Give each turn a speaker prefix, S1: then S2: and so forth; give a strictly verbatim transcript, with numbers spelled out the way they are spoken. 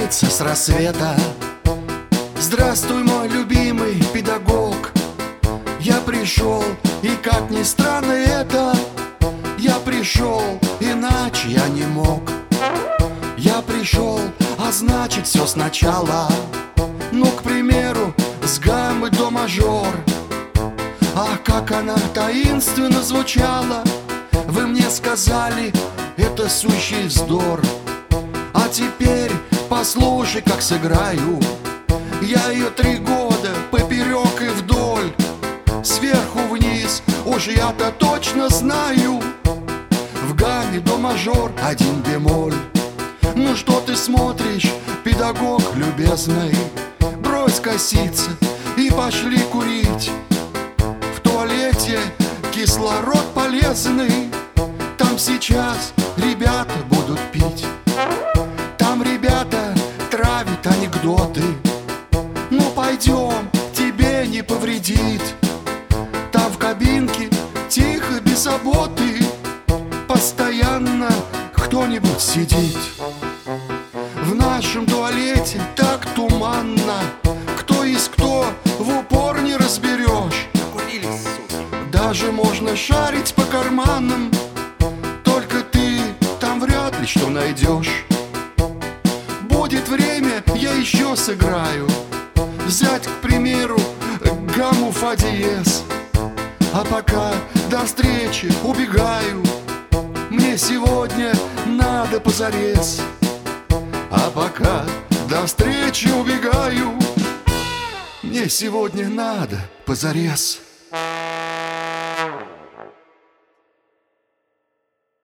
S1: начинается с рассвета. Здравствуй, мой любимый педагог. Я пришел, и как ни странно это, я пришел, иначе я не мог. Я пришел, а значит все сначала. Ну, к примеру, с гаммы до мажор. Ах, как она таинственно звучала. Вы мне сказали, это сущий вздор. А теперь послушай, как сыграю. Я ее три года поперек и вдоль, сверху вниз, уж я-то точно знаю. В гамме до мажор один бемоль. Ну что ты смотришь, педагог любезный? Брось коситься и пошли курить. В туалете кислород полезный. Там сейчас ребята будут пить. Там ребята травят анекдоты. Ну пойдем, тебе не повредит. Там в кабинке тихо, без заботы. Постоянно кто-нибудь сидит. В нашем туалете так туманно. Кто есть кто, в упор не разберешь. Даже можно шарить по карманам. Только ты там вряд ли что найдешь. Будет время, я еще сыграю. Взять, к примеру, гамму фа диез. А пока до встречи убегаю. Мне сегодня надо позарез. А пока до встречи убегаю. Мне сегодня надо позарез.